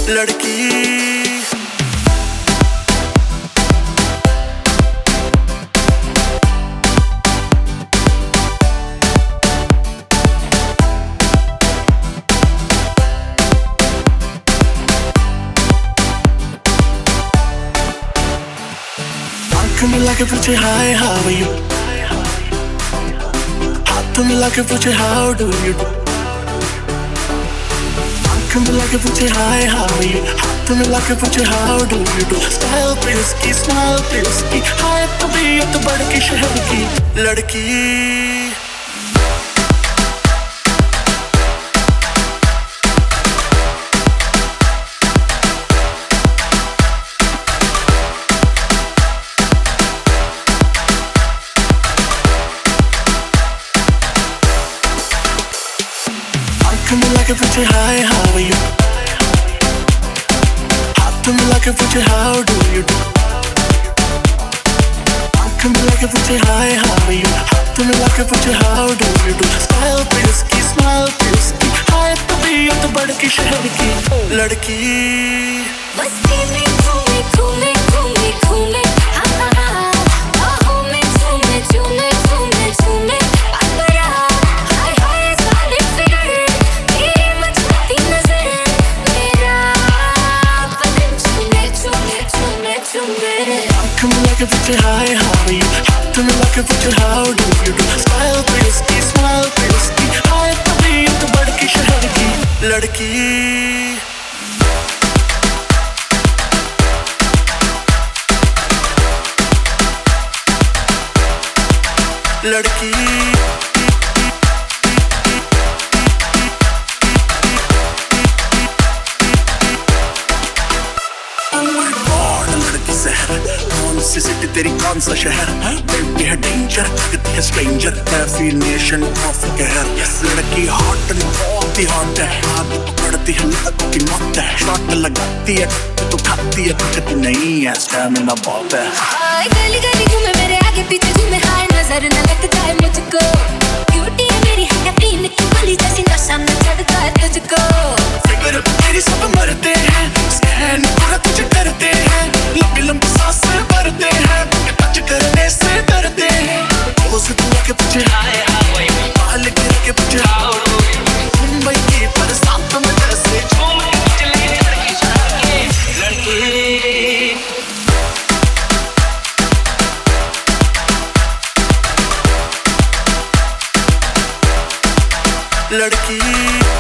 लड़की आंख मिला के पूछे हाय हाउ आर यू, हाथ मिला के पूछे हाउ डू यू डू, आंख मिला के पूछे हाय हाउ आर यू, हाथ मिला के पूछे how do you do. Style पे उसकी स्माइल पे उसकी, हाय तबीयत बढ़ के शहर की लड़की। आंख मिला के पूछे हाय हाउ आर यू, हाथ मिला के पूछे हाउ डू यू डू, आंख मिला के पूछे हाय हाउ आर यू, हाथ मिला के पूछे how do you do. Style पे उसकी स्माइल पे उसकी, हाय तबीयत बढ़ के शहर की लड़की। मस्ती में घूमे घूमे घूमे घूमे, बाहों में झूमे झूमे झूमे झूमे, हाय हाय सारे फिगर, तेरी मचलती नजर, मेरा बदन चूमे चूमे चूमे चूमे। आंख मिला के पूछे हाय हाउ आर यू, हाथ मिला के पूछे how do you do. Style पे उसकी स्माइल पे उसकी, हाय तबीयत बढ़ के शहर की लड़की। लड़की लड़की शहर, कौन सी सिटी तेरी कौन सा शहर, बेबी है डेंजर लगती है स्ट्रेंजर, डेफिनेशन ऑफ कहर। लड़की हॉट बहुत ही हॉट है, हाथ पकड़ती है लगती मौत है, शॉट लगाती है तो खाती है थकती नहीं है, स्टैमिना बहुत है। गली गली घूमे मेरे आगे पीछे घूमे, हाय नजर न लग जाए मुझको, ब्यूटी है मेरी है यकीन की गली जैसी, नशा न चढ़ता है तुझको। फिगर तेरी सब मरते हैं, स्कैन पूरा तुझे करते हैं, लंबी लंबी सांसें भरते हैं, टच करने से डरते हैं। पोज तू आके पूछे हाय हाउ आर यू, बाल गिर के पूछे हाउ डू यू, मुंबई की बरसात में जैसे झूम के चले लड़की शहर की लड़की। लड़की